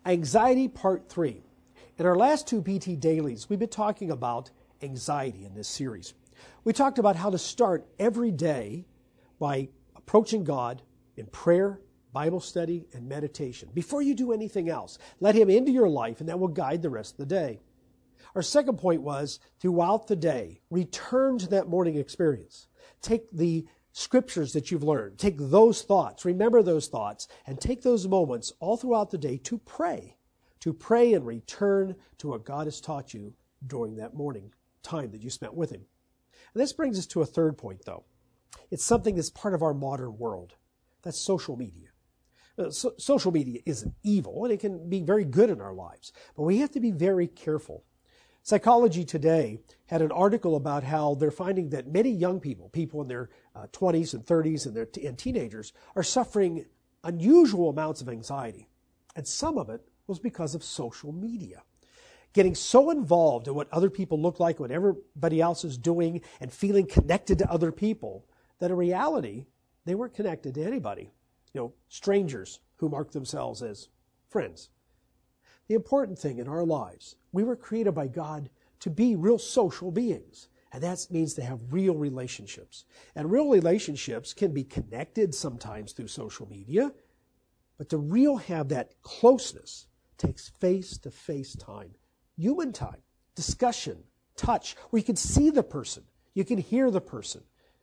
Anxiety Part 3. In our last two BT Dailies, we've been talking about anxiety in this series. We talked about how to start every day by approaching God in prayer, Bible study, and meditation. Before you do anything else, let Him into your life, and that will guide the rest of the day. Our second point was, throughout the day, return to that morning experience. Take the scriptures that you've learned, take those thoughts, remember those thoughts, and take those moments all throughout the day to pray and return to what God has taught you during that morning time that you spent with Him. And this brings us to a third point, though. It's something that's part of our modern world. That's social media. Social media isn't evil, and it can be very good in our lives, but we have to be very careful. Psychology Today had an article about how they're finding that many young people in their 20s and 30s and teenagers, are suffering unusual amounts of anxiety. And some of it was because of social media. Getting so involved in what other people look like, what everybody else is doing, and feeling connected to other people, that in reality, they weren't connected to anybody. Strangers who mark themselves as friends. The important thing in our lives, we were created by God to be real social beings. And that means to have real relationships. And real relationships can be connected sometimes through social media, but to real have that closeness takes face-to-face time, human time, discussion, touch, where you can see the person, you can hear the person.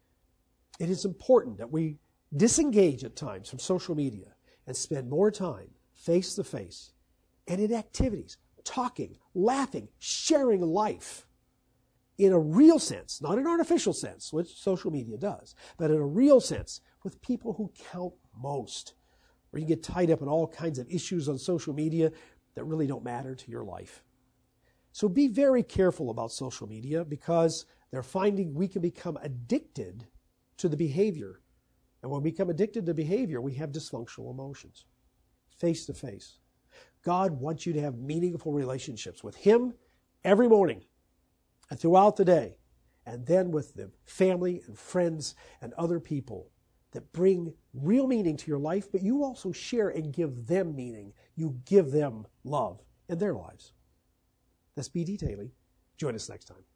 It is important that we disengage at times from social media and spend more time face-to-face and in activities, talking, laughing, sharing life in a real sense, not an artificial sense, which social media does, but in a real sense with people who count most, where you get tied up in all kinds of issues on social media that really don't matter to your life. So be very careful about social media, because they're finding we can become addicted to the behavior. And when we become addicted to behavior, we have dysfunctional emotions. Face to face. God wants you to have meaningful relationships with Him every morning and throughout the day, and then with the family and friends and other people that bring real meaning to your life, but you also share and give them meaning. You give them love in their lives. That's BT Daily. Join us next time.